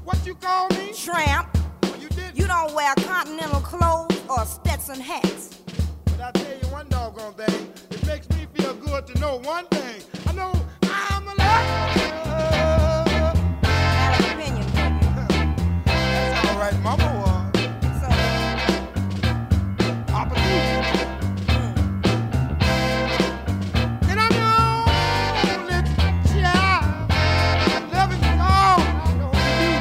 What you call me? Tramp. Well, you did. You don't wear continental clothes or Stetson hats. But I tell you one doggone thing. It makes me feel good to know one thing. I know I'm alive. I have an opinion, baby. That's all right, Mama was. So, Papa too. And I know that child, I love it all. I know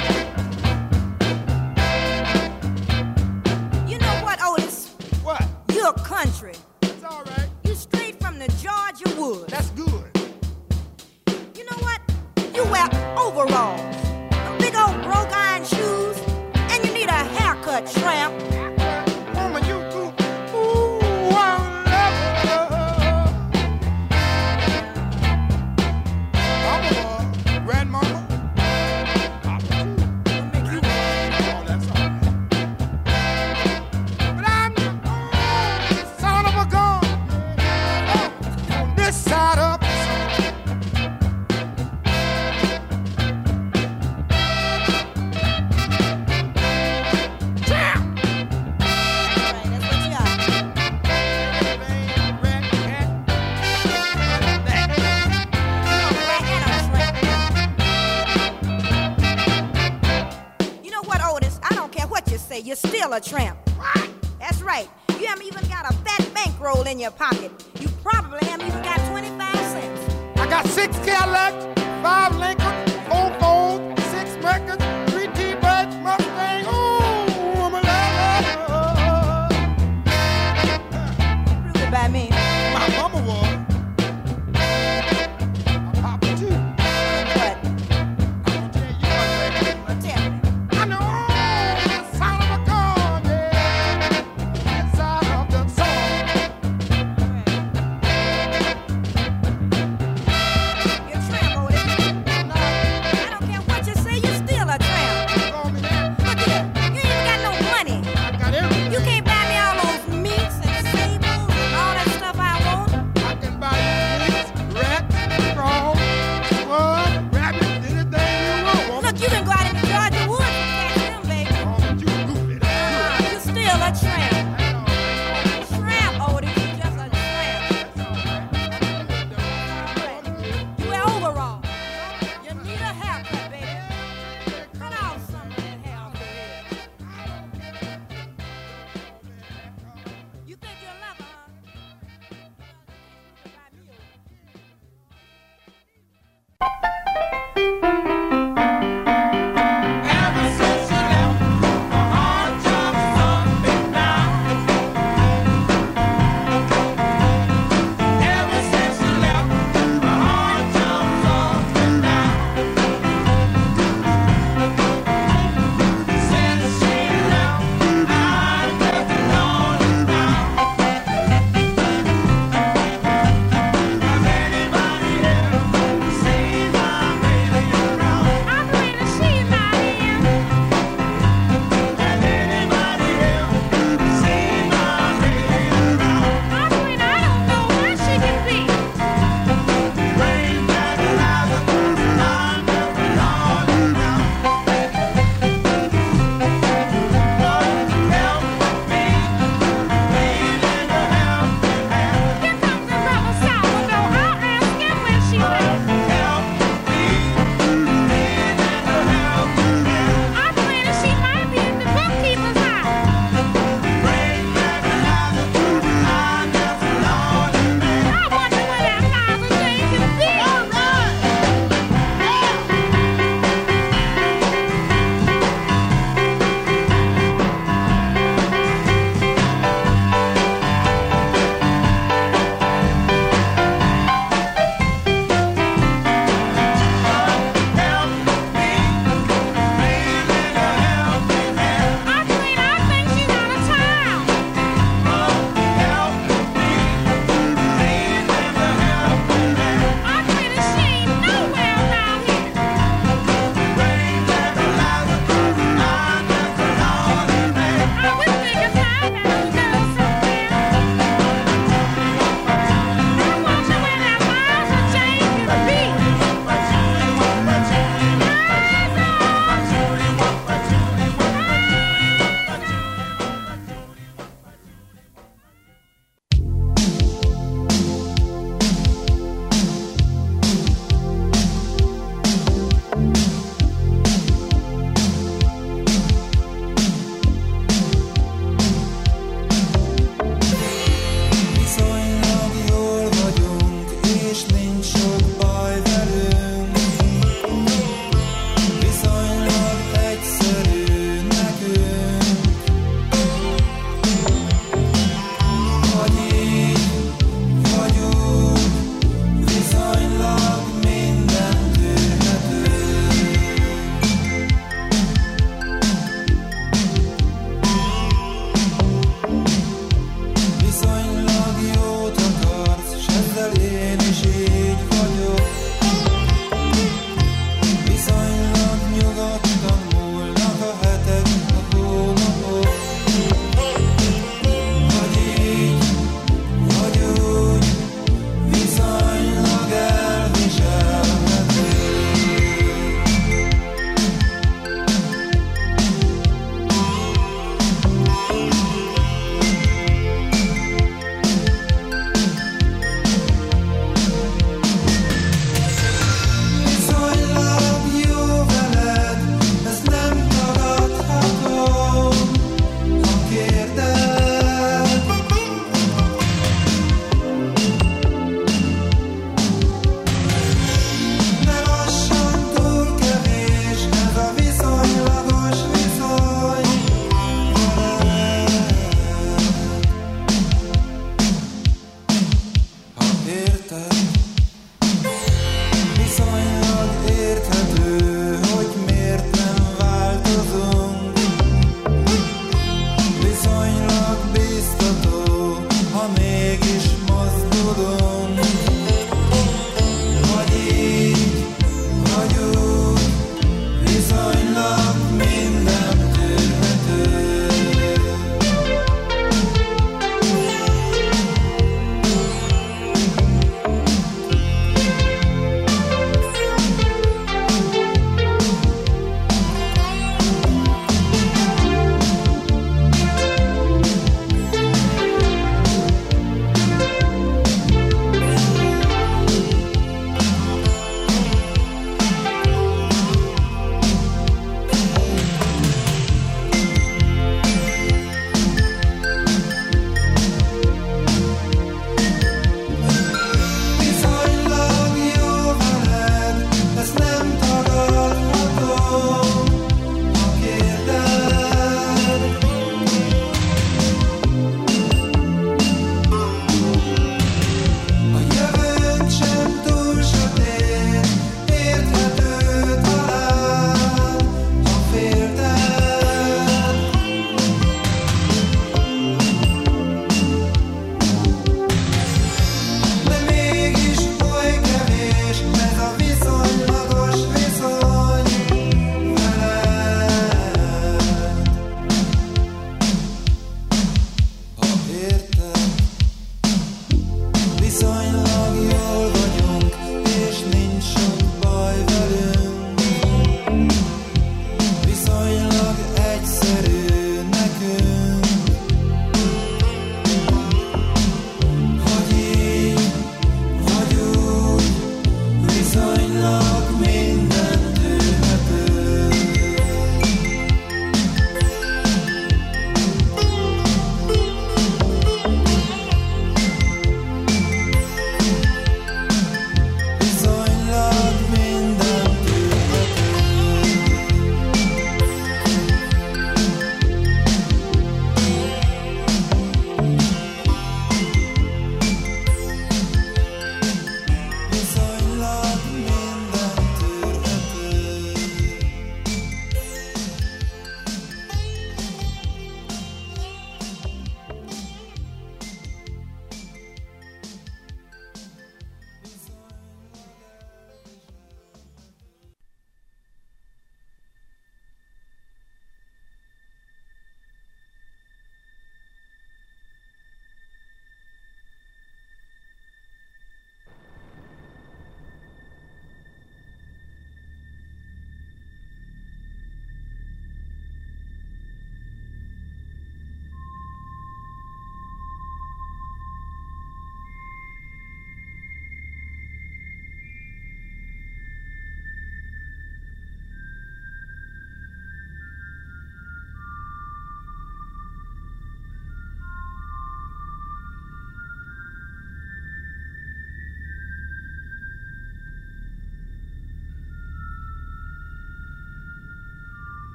you know what, Otis? what? You're country. It's all right. You straight from the Georgia woods. That's good. You know what? You wear overalls, big old broke iron shoes, and you need a haircut, tramp. Woman, you too. Ooh, I love her. Mama was. Grandmama. Papa too. Make you Oh, that's all right. But I'm the only son of a gun on this side of the sun. Damn! right, that's what you are. Red cat. That. You know what, Otis? I don't care what you say. You're still a tramp. What? That's right. You haven't even got a fat bankroll in your pocket. You probably haven't even got 25 cents. I got 6 Cadillacs, 5 Lincoln, 4 Ford, 6 Mercury, 3 T-Birds, Mustang. Ooh, I'm a lover. Prove it by me. My mama was. My papa too. But, I'm gonna tell you one thing. tell me. I know the sound of a gun, yeah, inside of the song. You're a tramp, Otis. I don't care what you say. You're still a tramp.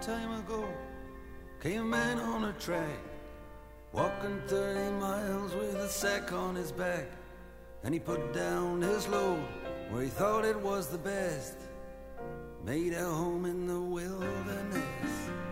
time ago came a man on a track, walking 30 miles with a sack on his back. And he put down his load where he thought it was the best, made a home in the wilderness.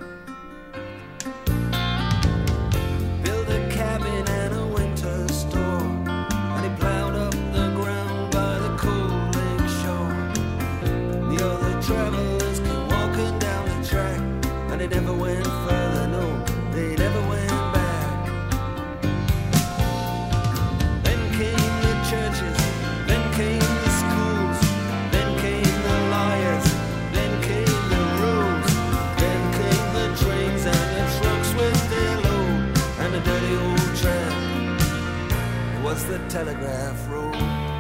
Built a cabin and a winter store, and he plowed up the ground by the cold lake shore. The other travelers came walking down the track, and they never went further, no, they never went back. Then came the churches, then came the schools, then came the lawyers, then came the rules, then came the trains and the trucks with their load, and the dirty old tram. It was the telegraph road.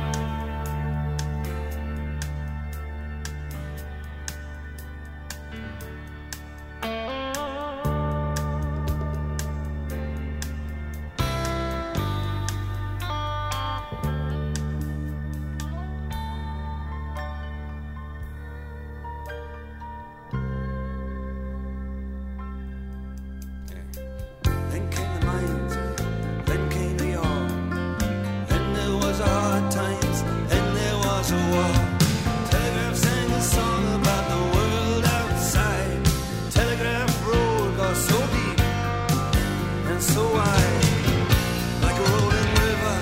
Then came the mines, then came the ore, then there was hard times, then there was a war. Telegraph sang a song about the world outside. Telegraph road got so deep and so wide, like a rolling river.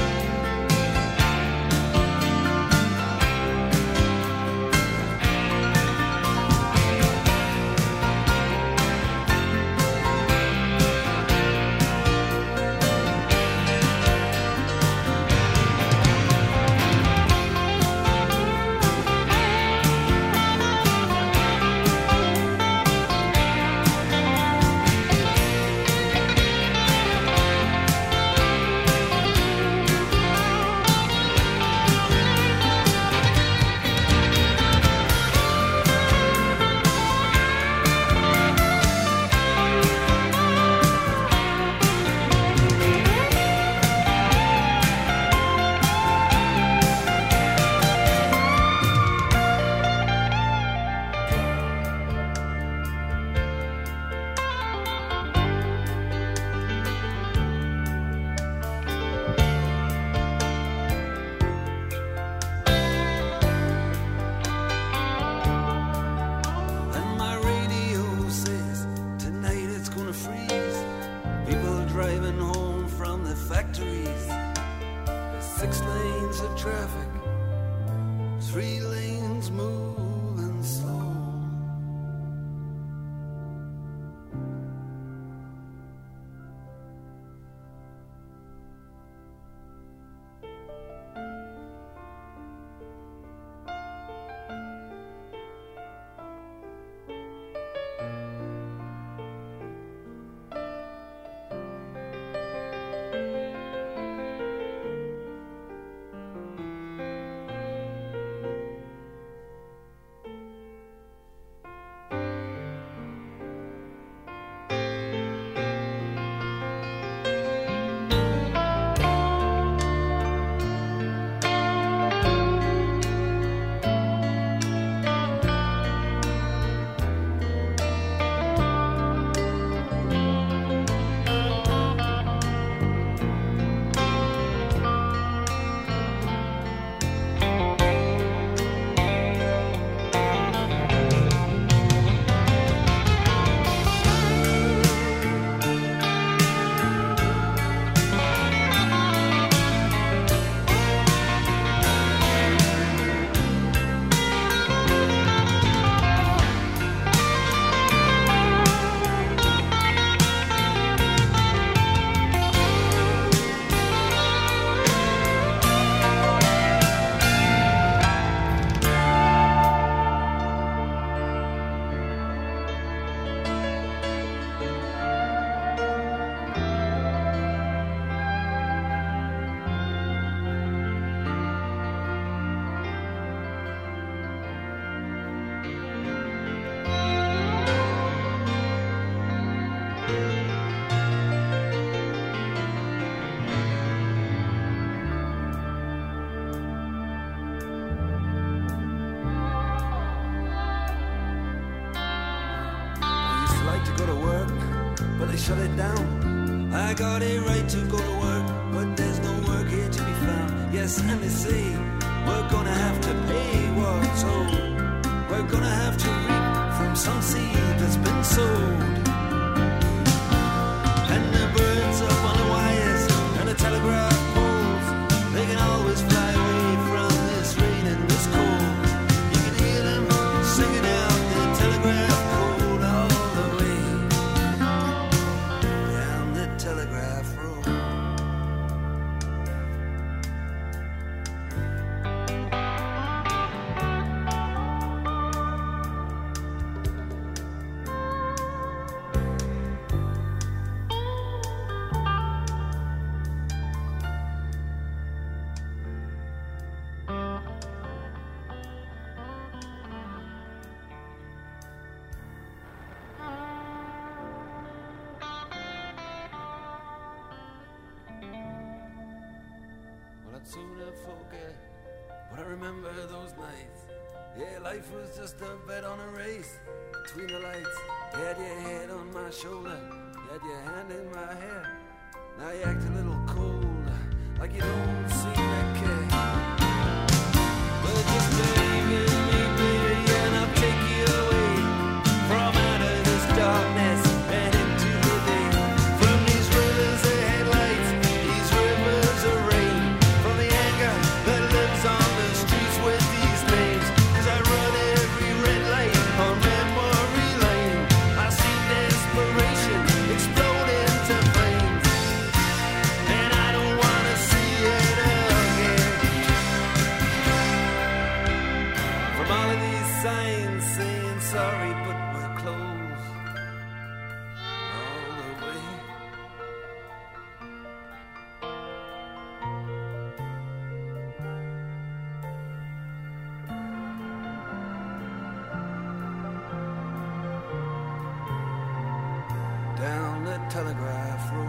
And my radio says tonight it's gonna freeze. People driving home from the factories. There's 6 lanes of traffic, 3 lanes moving slow. go to work, but they shut it down. I got a right to go to work, but there's no work here to be found. Yes, and they say we're gonna have to pay what's owed. We're gonna have to reap from some seed that's been sowed. And the birds up on the wires and the telegraph poles, they can always fly away from this rain and this cold. You can hear them singing out the telegraph code all the way down the telegraph road. Sooner forget, but I remember those nights. Yeah, life was just a bet on a race between the lights. You had your head on my shoulder, you had your hand in my hair. Now you act a little cold, like you don't seem to care. But just believe in me, baby, and I'll take you away from out of this darkness and into the day. From these rivers of headlights, these rivers of rain, that lives on the streets with these names. As I run every red light on memory lane, I see desperation explode into flames, and I don't wanna see it again. From all of these signs saying sorry, but we're closed all the way. Down the telegraph road.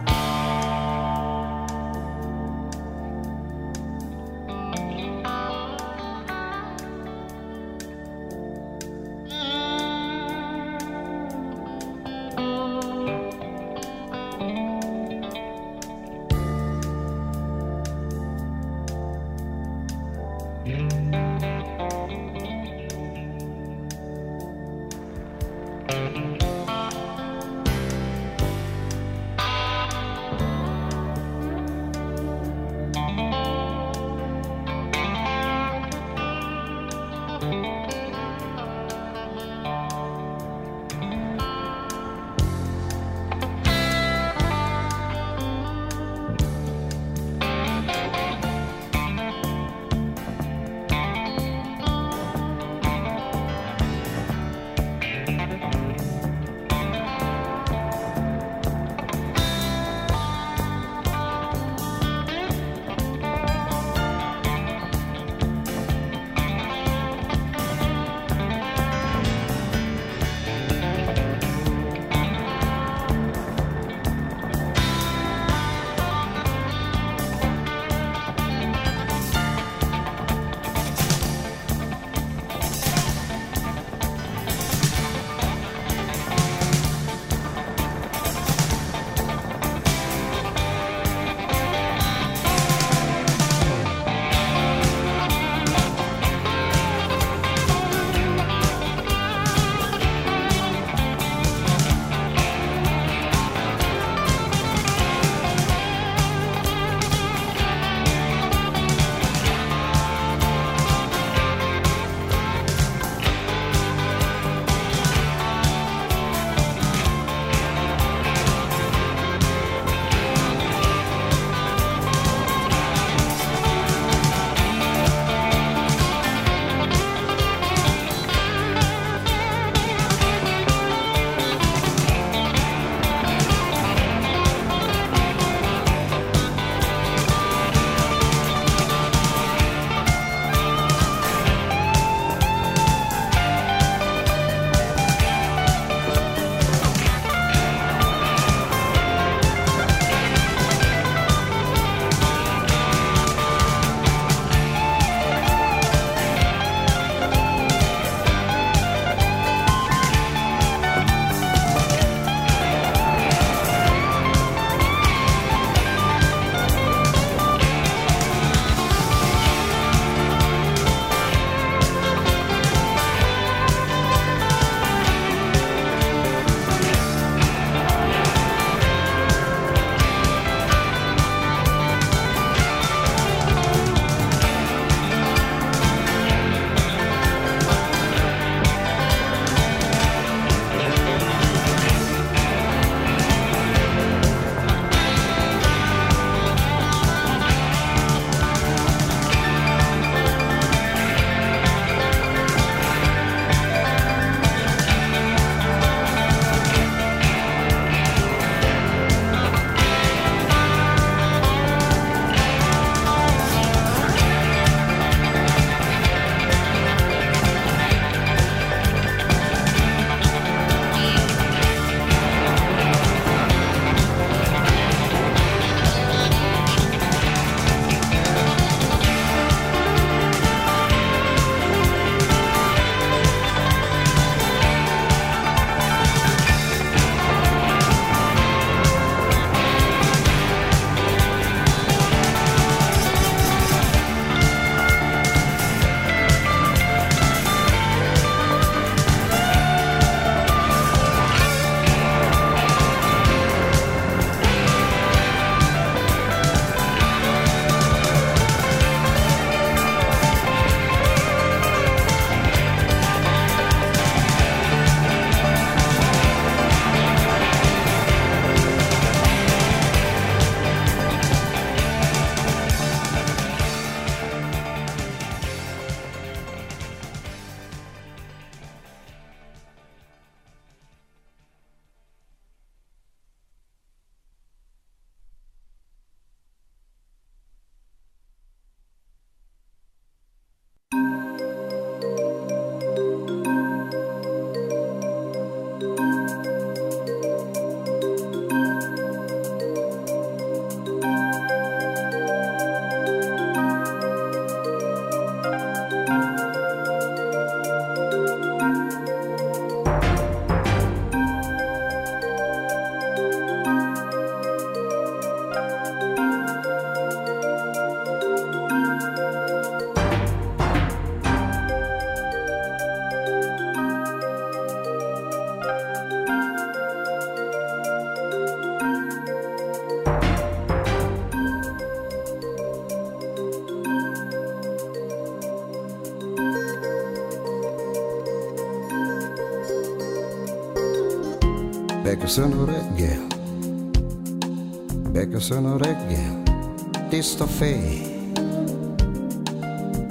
Becca se non regge, Becca se non regge, ti sto fe.